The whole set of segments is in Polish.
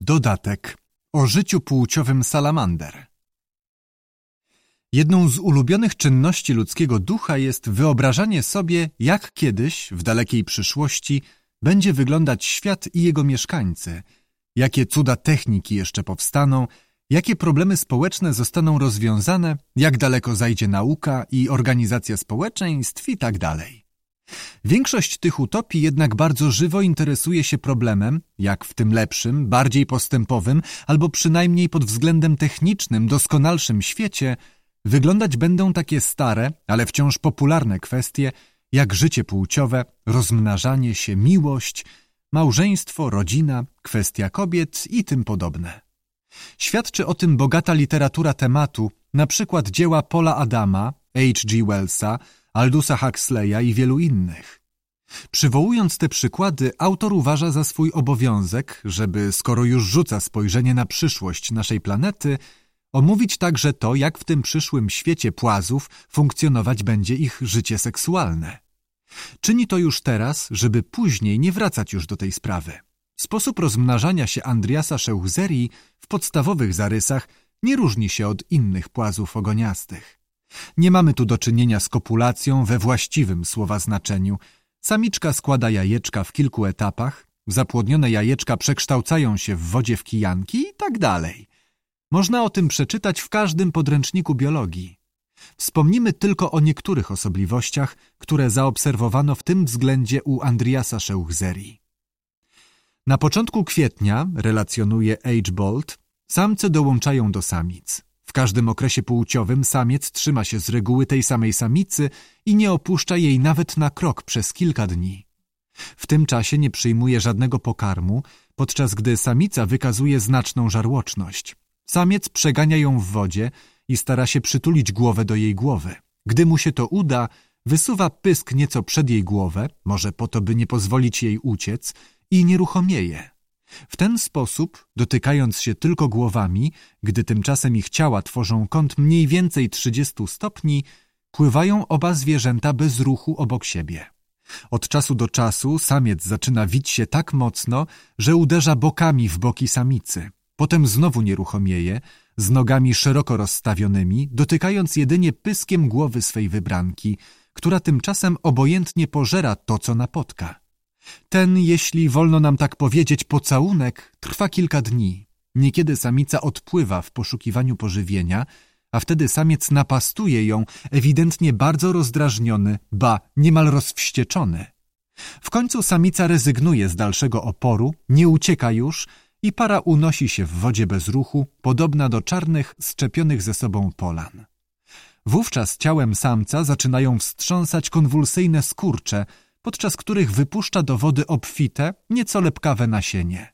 Dodatek o życiu płciowym salamander. Jedną z ulubionych czynności ludzkiego ducha jest wyobrażanie sobie, jak kiedyś, w dalekiej przyszłości, będzie wyglądać świat i jego mieszkańcy, jakie cuda techniki jeszcze powstaną, jakie problemy społeczne zostaną rozwiązane, jak daleko zajdzie nauka i organizacja społeczeństw i tak dalej. Większość tych utopii jednak bardzo żywo interesuje się problemem, jak w tym lepszym, bardziej postępowym, albo przynajmniej pod względem technicznym, doskonalszym świecie wyglądać będą takie stare, ale wciąż popularne kwestie, jak życie płciowe, rozmnażanie się, miłość, małżeństwo, rodzina, kwestia kobiet i tym podobne. Świadczy o tym bogata literatura tematu, na przykład dzieła Paula Adama, H.G. Wellsa, Aldusa Huxleya i wielu innych. Przywołując te przykłady, autor uważa za swój obowiązek, żeby, skoro już rzuca spojrzenie na przyszłość naszej planety, omówić także to, jak w tym przyszłym świecie płazów funkcjonować będzie ich życie seksualne. Czyni to już teraz, żeby później nie wracać już do tej sprawy. Sposób rozmnażania się Andriasa Szeuchzerii w podstawowych zarysach nie różni się od innych płazów ogoniastych. Nie mamy tu do czynienia z kopulacją we właściwym słowa znaczeniu. Samiczka składa jajeczka w kilku etapach, zapłodnione jajeczka przekształcają się w wodzie w kijanki i tak dalej. Można o tym przeczytać w każdym podręczniku biologii. Wspomnimy tylko o niektórych osobliwościach, które zaobserwowano w tym względzie u Andriasa Szeuchzerii. Na początku kwietnia, relacjonuje H. Bolt, samce dołączają do samic. W każdym okresie płciowym samiec trzyma się z reguły tej samej samicy i nie opuszcza jej nawet na krok przez kilka dni. W tym czasie nie przyjmuje żadnego pokarmu, podczas gdy samica wykazuje znaczną żarłoczność. Samiec przegania ją w wodzie i stara się przytulić głowę do jej głowy. Gdy mu się to uda, wysuwa pysk nieco przed jej głowę, może po to, by nie pozwolić jej uciec, i nieruchomieje. W ten sposób, dotykając się tylko głowami, gdy tymczasem ich ciała tworzą kąt mniej więcej 30 stopni, pływają oba zwierzęta bez ruchu obok siebie. Od czasu do czasu samiec zaczyna wić się tak mocno, że uderza bokami w boki samicy. Potem znowu nieruchomieje, z nogami szeroko rozstawionymi, dotykając jedynie pyskiem głowy swej wybranki, która tymczasem obojętnie pożera to, co napotka. Ten, jeśli wolno nam tak powiedzieć, pocałunek trwa kilka dni. Niekiedy samica odpływa w poszukiwaniu pożywienia, a wtedy samiec napastuje ją, ewidentnie bardzo rozdrażniony, ba, niemal rozwścieczony. W końcu samica rezygnuje z dalszego oporu, nie ucieka już i para unosi się w wodzie bez ruchu, podobna do czarnych, szczepionych ze sobą polan. Wówczas ciałem samca zaczynają wstrząsać konwulsyjne skurcze, podczas których wypuszcza do wody obfite, nieco lepkawe nasienie.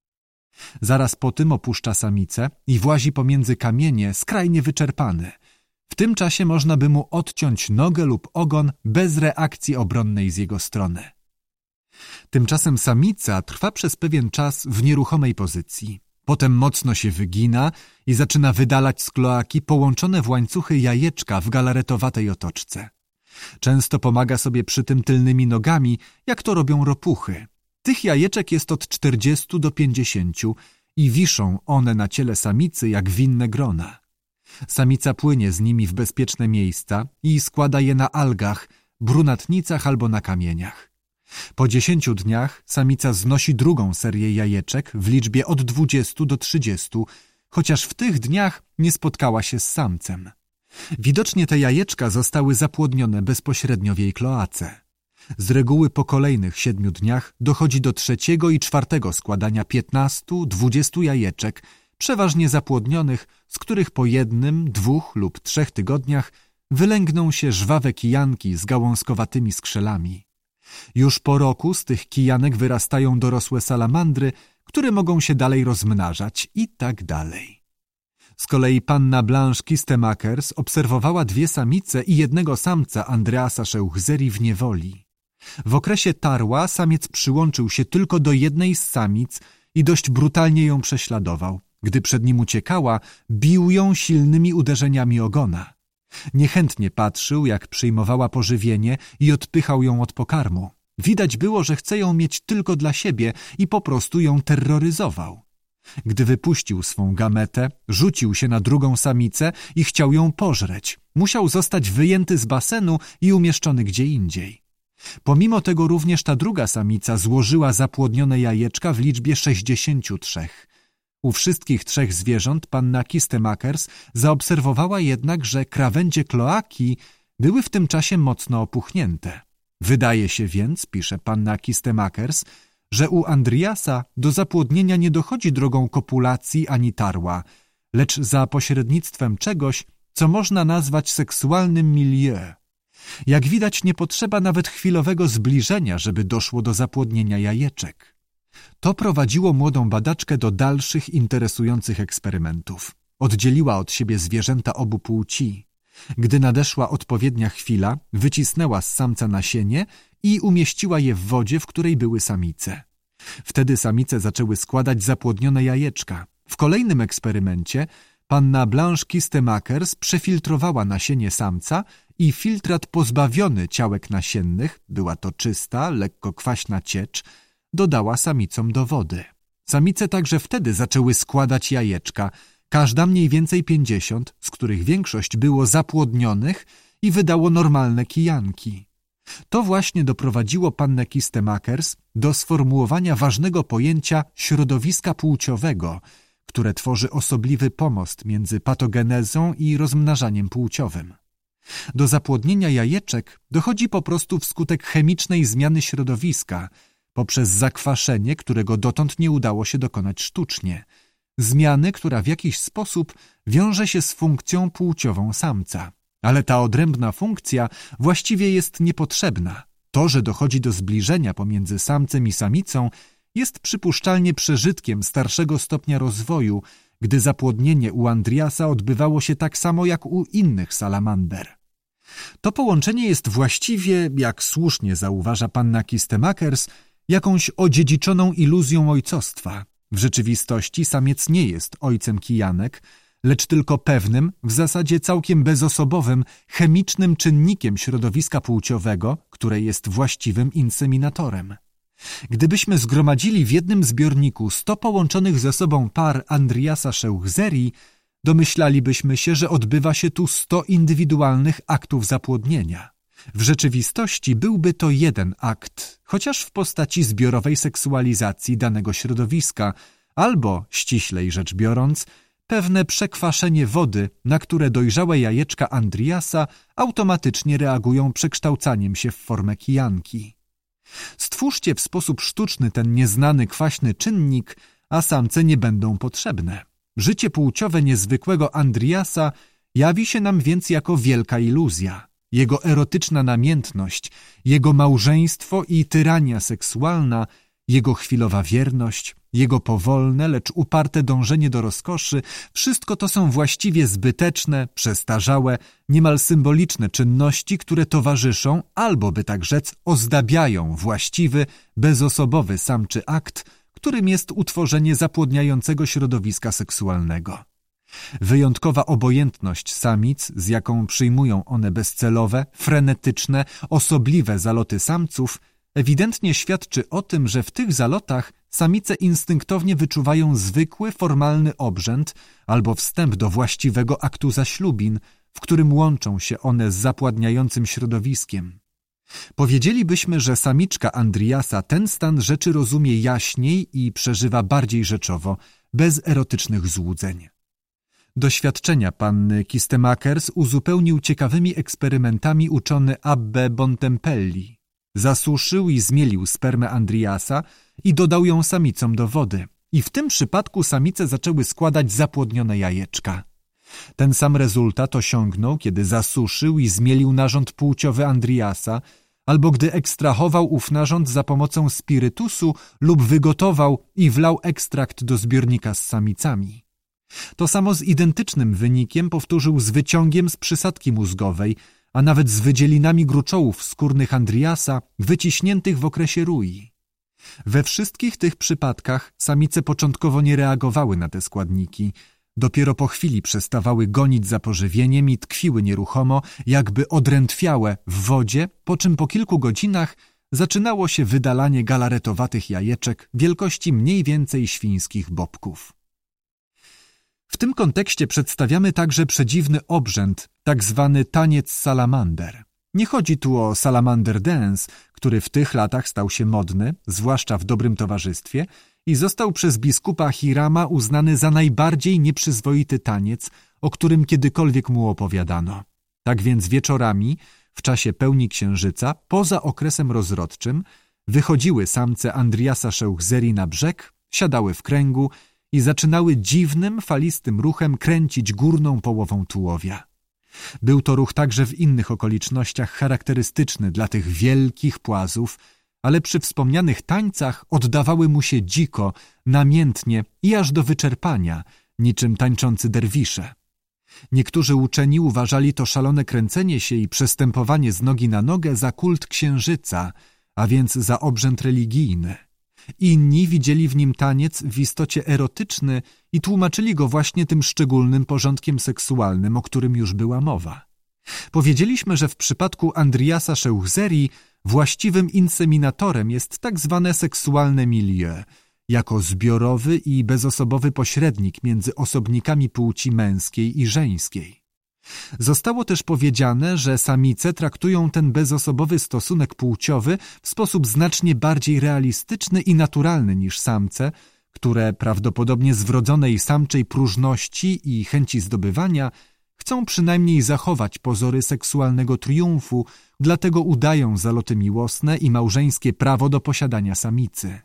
Zaraz po tym opuszcza samicę i włazi pomiędzy kamienie, skrajnie wyczerpany. W tym czasie można by mu odciąć nogę lub ogon bez reakcji obronnej z jego strony. Tymczasem samica trwa przez pewien czas w nieruchomej pozycji. Potem mocno się wygina i zaczyna wydalać z kloaki połączone w łańcuchy jajeczka w galaretowatej otoczce. Często pomaga sobie przy tym tylnymi nogami, jak to robią ropuchy. Tych jajeczek jest od 40 do 50 i wiszą one na ciele samicy jak winne grona. Samica płynie z nimi w bezpieczne miejsca i składa je na algach, brunatnicach albo na kamieniach. Po 10 dniach samica znosi drugą serię jajeczek w liczbie od 20 do 30, chociaż w tych dniach nie spotkała się z samcem. Widocznie te jajeczka zostały zapłodnione bezpośrednio w jej kloace. Z reguły po kolejnych 7 dniach dochodzi do 3. i 4. składania 15-20 jajeczek, przeważnie zapłodnionych, z których po 1, 2 lub 3 tygodniach wylęgną się żwawe kijanki z gałązkowatymi skrzelami. Już po roku z tych kijanek wyrastają dorosłe salamandry, które mogą się dalej rozmnażać i tak dalej. Z kolei panna Blanche Kistemakers obserwowała 2 samice i 1 samca Andriasa Szeuchzerii w niewoli. W okresie tarła samiec przyłączył się tylko do 1 z samic i dość brutalnie ją prześladował. Gdy przed nim uciekała, bił ją silnymi uderzeniami ogona. Niechętnie patrzył, jak przyjmowała pożywienie i odpychał ją od pokarmu. Widać było, że chce ją mieć tylko dla siebie i po prostu ją terroryzował. Gdy wypuścił swą gametę, rzucił się na drugą samicę i chciał ją pożreć. Musiał zostać wyjęty z basenu i umieszczony gdzie indziej. Pomimo tego również ta druga samica złożyła zapłodnione jajeczka w liczbie 63. U wszystkich 3 zwierząt panna Kistemakers zaobserwowała jednak, że krawędzie kloaki były w tym czasie mocno opuchnięte. Wydaje się więc, pisze panna Kistemakers, że u Andriasa do zapłodnienia nie dochodzi drogą kopulacji ani tarła, lecz za pośrednictwem czegoś, co można nazwać seksualnym milieu. Jak widać, nie potrzeba nawet chwilowego zbliżenia, żeby doszło do zapłodnienia jajeczek. To prowadziło młodą badaczkę do dalszych interesujących eksperymentów. Oddzieliła od siebie zwierzęta obu płci. Gdy nadeszła odpowiednia chwila, wycisnęła z samca nasienie i umieściła je w wodzie, w której były samice. Wtedy samice zaczęły składać zapłodnione jajeczka. W kolejnym eksperymencie panna Blanche Kistemakers przefiltrowała nasienie samca i filtrat pozbawiony ciałek nasiennych, była to czysta, lekko kwaśna ciecz, dodała samicom do wody. Samice także wtedy zaczęły składać jajeczka, każda mniej więcej 50, z których większość było zapłodnionych i wydało normalne kijanki. To właśnie doprowadziło pannę Kistemakers do sformułowania ważnego pojęcia środowiska płciowego, które tworzy osobliwy pomost między patogenezą i rozmnażaniem płciowym. Do zapłodnienia jajeczek dochodzi po prostu wskutek chemicznej zmiany środowiska, poprzez zakwaszenie, którego dotąd nie udało się dokonać sztucznie. Zmiany, która w jakiś sposób wiąże się z funkcją płciową samca. Ale ta odrębna funkcja właściwie jest niepotrzebna. To, że dochodzi do zbliżenia pomiędzy samcem i samicą, jest przypuszczalnie przeżytkiem starszego stopnia rozwoju, gdy zapłodnienie u Andriasa odbywało się tak samo jak u innych salamander. To połączenie jest właściwie, jak słusznie zauważa panna Kistemakers, jakąś odziedziczoną iluzją ojcostwa. W rzeczywistości samiec nie jest ojcem kijanek, lecz tylko pewnym, w zasadzie całkiem bezosobowym, chemicznym czynnikiem środowiska płciowego, które jest właściwym inseminatorem. Gdybyśmy zgromadzili w jednym zbiorniku 100 połączonych ze sobą par Andriasa Scheuchzeri, domyślalibyśmy się, że odbywa się tu 100 indywidualnych aktów zapłodnienia. W rzeczywistości byłby to jeden akt, chociaż w postaci zbiorowej seksualizacji danego środowiska, albo, ściślej rzecz biorąc, pewne przekwaszenie wody, na które dojrzałe jajeczka Andriasa automatycznie reagują przekształcaniem się w formę kijanki. Stwórzcie w sposób sztuczny ten nieznany kwaśny czynnik, a samce nie będą potrzebne. Życie płciowe niezwykłego Andriasa jawi się nam więc jako wielka iluzja. Jego erotyczna namiętność, jego małżeństwo i tyrania seksualna, jego chwilowa wierność, jego powolne, lecz uparte dążenie do rozkoszy, wszystko to są właściwie zbyteczne, przestarzałe, niemal symboliczne czynności, które towarzyszą, albo by tak rzec, ozdabiają właściwy, bezosobowy samczy akt, którym jest utworzenie zapłodniającego środowiska seksualnego. Wyjątkowa obojętność samic, z jaką przyjmują one bezcelowe, frenetyczne, osobliwe zaloty samców, ewidentnie świadczy o tym, że w tych zalotach samice instynktownie wyczuwają zwykły, formalny obrzęd albo wstęp do właściwego aktu zaślubin, w którym łączą się one z zapładniającym środowiskiem. Powiedzielibyśmy, że samiczka Andriasa ten stan rzeczy rozumie jaśniej i przeżywa bardziej rzeczowo, bez erotycznych złudzeń. Doświadczenia panny Kistemakers uzupełnił ciekawymi eksperymentami uczony Abbe Bontempelli. Zasuszył i zmielił spermę Andriasa i dodał ją samicom do wody. I w tym przypadku samice zaczęły składać zapłodnione jajeczka. Ten sam rezultat osiągnął, kiedy zasuszył i zmielił narząd płciowy Andriasa, albo gdy ekstrahował ów narząd za pomocą spirytusu lub wygotował i wlał ekstrakt do zbiornika z samicami. To samo z identycznym wynikiem powtórzył z wyciągiem z przysadki mózgowej, a nawet z wydzielinami gruczołów skórnych Andriasa wyciśniętych w okresie rui. We wszystkich tych przypadkach samice początkowo nie reagowały na te składniki. Dopiero po chwili przestawały gonić za pożywieniem i tkwiły nieruchomo, jakby odrętwiałe w wodzie, po czym po kilku godzinach zaczynało się wydalanie galaretowatych jajeczek wielkości mniej więcej świńskich bobków. W tym kontekście przedstawiamy także przedziwny obrzęd, tak zwany taniec salamander. Nie chodzi tu o salamander dance, który w tych latach stał się modny, zwłaszcza w dobrym towarzystwie, i został przez biskupa Hirama uznany za najbardziej nieprzyzwoity taniec, o którym kiedykolwiek mu opowiadano. Tak więc wieczorami, w czasie pełni księżyca, poza okresem rozrodczym, wychodziły samce Andriasa Szeuchzeri na brzeg, siadały w kręgu i zaczynały dziwnym, falistym ruchem kręcić górną połową tułowia. Był to ruch także w innych okolicznościach charakterystyczny dla tych wielkich płazów, ale przy wspomnianych tańcach oddawały mu się dziko, namiętnie i aż do wyczerpania, niczym tańczący derwisze. Niektórzy uczeni uważali to szalone kręcenie się i przestępowanie z nogi na nogę za kult księżyca, a więc za obrzęd religijny. Inni widzieli w nim taniec w istocie erotyczny i tłumaczyli go właśnie tym szczególnym porządkiem seksualnym, o którym już była mowa. Powiedzieliśmy, że w przypadku Andriasa Szeuchzeri właściwym inseminatorem jest tak zwane seksualne milieu, jako zbiorowy i bezosobowy pośrednik między osobnikami płci męskiej i żeńskiej. Zostało też powiedziane, że samice traktują ten bezosobowy stosunek płciowy w sposób znacznie bardziej realistyczny i naturalny niż samce, które prawdopodobnie z wrodzonej samczej próżności i chęci zdobywania chcą przynajmniej zachować pozory seksualnego triumfu, dlatego udają zaloty miłosne i małżeńskie prawo do posiadania samicy.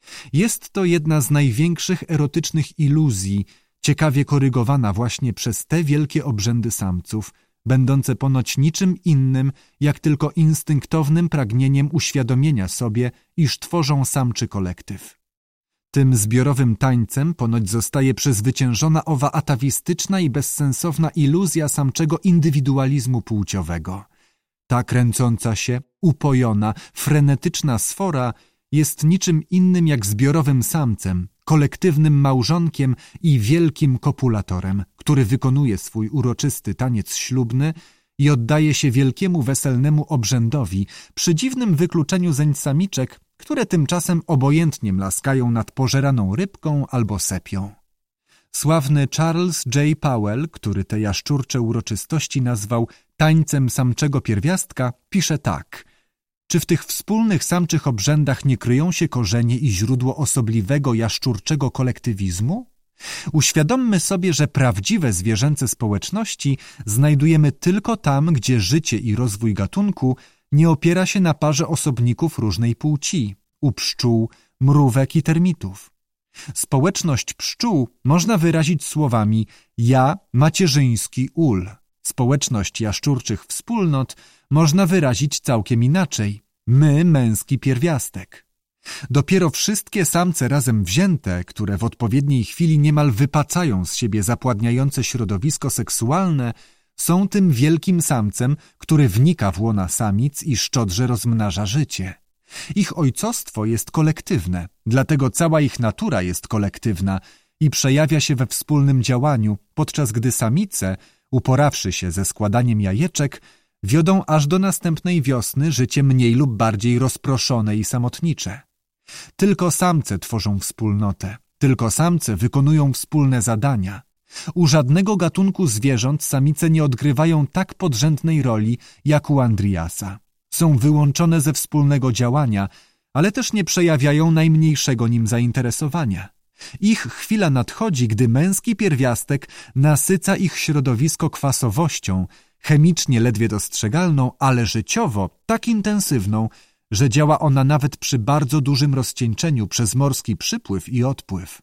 Jest to jedna z największych erotycznych iluzji, ciekawie korygowana właśnie przez te wielkie obrzędy samców, będące ponoć niczym innym, jak tylko instynktownym pragnieniem uświadomienia sobie, iż tworzą samczy kolektyw. Tym zbiorowym tańcem ponoć zostaje przezwyciężona owa atawistyczna i bezsensowna iluzja samczego indywidualizmu płciowego. Ta kręcąca się, upojona, frenetyczna sfora jest niczym innym jak zbiorowym samcem, kolektywnym małżonkiem i wielkim kopulatorem, który wykonuje swój uroczysty taniec ślubny i oddaje się wielkiemu weselnemu obrzędowi przy dziwnym wykluczeniu zeń samiczek, które tymczasem obojętnie mlaskają nad pożeraną rybką albo sepią. Sławny Charles J. Powell, który te jaszczurcze uroczystości nazwał tańcem samczego pierwiastka, pisze tak: czy w tych wspólnych samczych obrzędach nie kryją się korzenie i źródło osobliwego jaszczurczego kolektywizmu? Uświadommy sobie, że prawdziwe zwierzęce społeczności znajdujemy tylko tam, gdzie życie i rozwój gatunku nie opiera się na parze osobników różnej płci, u pszczół, mrówek i termitów. Społeczność pszczół można wyrazić słowami ja, macierzyński ul. Społeczność jaszczurczych wspólnot można wyrazić całkiem inaczej. My, męski pierwiastek. Dopiero wszystkie samce razem wzięte, które w odpowiedniej chwili niemal wypacają z siebie zapładniające środowisko seksualne, są tym wielkim samcem, który wnika w łona samic i szczodrze rozmnaża życie. Ich ojcostwo jest kolektywne, dlatego cała ich natura jest kolektywna i przejawia się we wspólnym działaniu, podczas gdy samice, uporawszy się ze składaniem jajeczek, wiodą aż do następnej wiosny życie mniej lub bardziej rozproszone i samotnicze. Tylko samce tworzą wspólnotę, tylko samce wykonują wspólne zadania. U żadnego gatunku zwierząt samice nie odgrywają tak podrzędnej roli jak u Andriasa. Są wyłączone ze wspólnego działania, ale też nie przejawiają najmniejszego nim zainteresowania. Ich chwila nadchodzi, gdy męski pierwiastek nasyca ich środowisko kwasowością, chemicznie ledwie dostrzegalną, ale życiowo tak intensywną, że działa ona nawet przy bardzo dużym rozcieńczeniu przez morski przypływ i odpływ.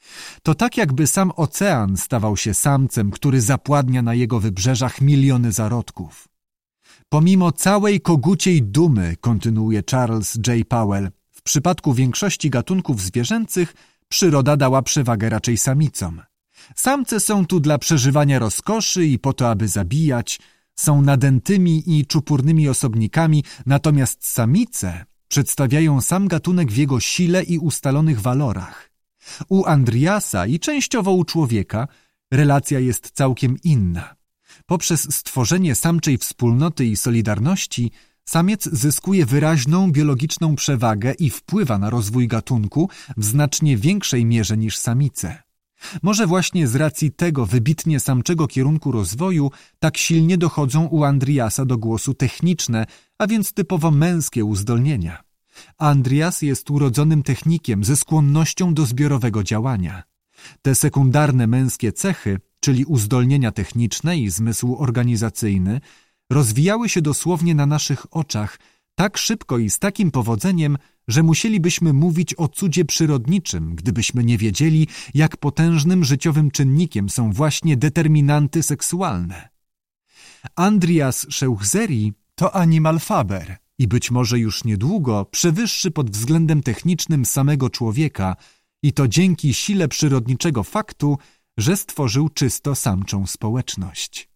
To tak jakby sam ocean stawał się samcem, który zapładnia na jego wybrzeżach miliony zarodków. Pomimo całej koguciej dumy, kontynuuje Charles J. Powell, w przypadku większości gatunków zwierzęcych przyroda dała przewagę raczej samicom. Samce są tu dla przeżywania rozkoszy i po to, aby zabijać, są nadętymi i czupurnymi osobnikami, natomiast samice przedstawiają sam gatunek w jego sile i ustalonych walorach. U Andriasa i częściowo u człowieka relacja jest całkiem inna. Poprzez stworzenie samczej wspólnoty i solidarności samiec zyskuje wyraźną biologiczną przewagę i wpływa na rozwój gatunku w znacznie większej mierze niż samice. Może właśnie z racji tego wybitnie samczego kierunku rozwoju tak silnie dochodzą u Andriasa do głosu techniczne, a więc typowo męskie uzdolnienia. Andrias jest urodzonym technikiem ze skłonnością do zbiorowego działania. Te sekundarne męskie cechy, czyli uzdolnienia techniczne i zmysł organizacyjny, rozwijały się dosłownie na naszych oczach tak szybko i z takim powodzeniem, że musielibyśmy mówić o cudzie przyrodniczym, gdybyśmy nie wiedzieli, jak potężnym życiowym czynnikiem są właśnie determinanty seksualne. Andrias Szeuchzeri to animal faber i być może już niedługo przewyższy pod względem technicznym samego człowieka i to dzięki sile przyrodniczego faktu, że stworzył czysto samczą społeczność.